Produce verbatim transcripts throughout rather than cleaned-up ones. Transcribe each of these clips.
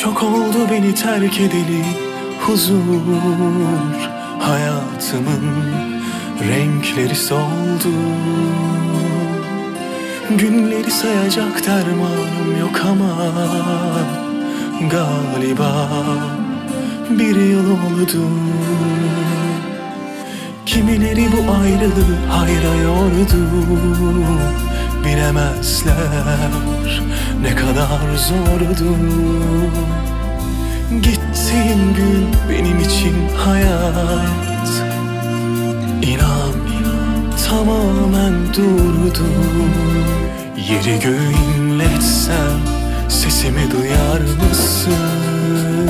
Çok oldu beni terk edeli huzur, hayatımın renkleri soldu. Günleri sayacak dermanım yok ama galiba bir yıl oldu. Kimileri bu ayrılığı hayra yordu, bilemezler ne kadar zordu. Gittiğin gün benim için hayat, İnan, inan tamamen durdu. Yeri göğü inletsem sesimi duyar mısın?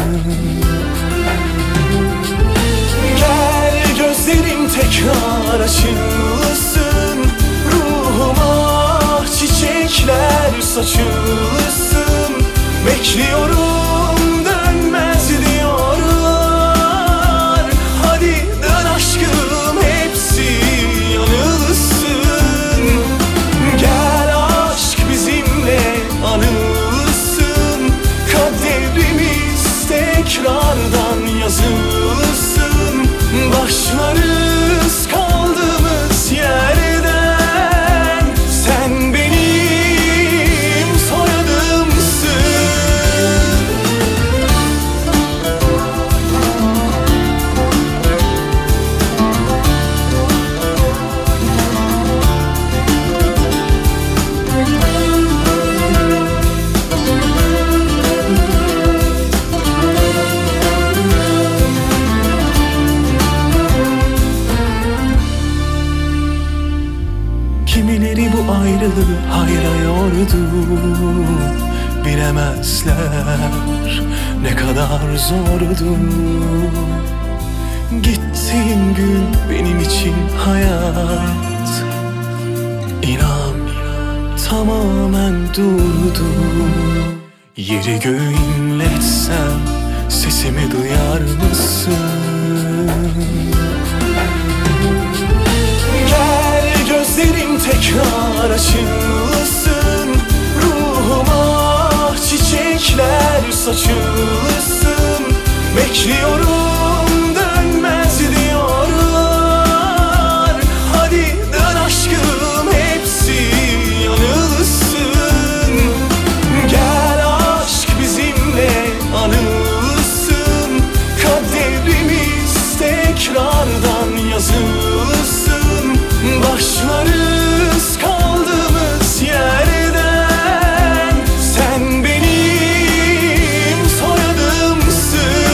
Gel gözlerim tekrar açılsın, ruhuma çiçekler saçılsın. Bekliyorum, dönmez diyorlar. Hadi dön aşkım, hepsi yanılsın. Gel aşk bizimle anılsın, kaderimiz tekrardan yazılsın. Başlarız kaldığımız yerden, sen benim soyadımsın. Kimileri bu ayrılığı hayra yordu, bilemezler ne kadar zordu. Gittiğin gün benim için hayat, İnan, tamamen durdu. Yeri göğü inletsem sesimi duyar mısın? Gözlerim tekrar açılsın, ruhuma çiçekler saçılsın. Bekliyorum, dönmez diyorlar. Hadi dön aşkım, hepsi yanılsın. Gel aşk bizimle anılsın, kaderimiz tekrardan yazılsın. Başlarız kaldığımız yerden, sen benim soyadımsın.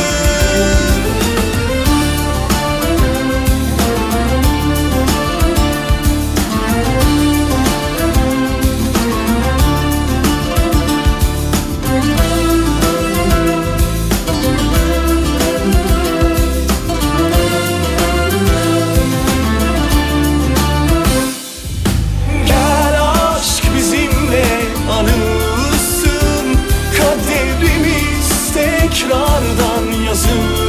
Tekrardan yazın.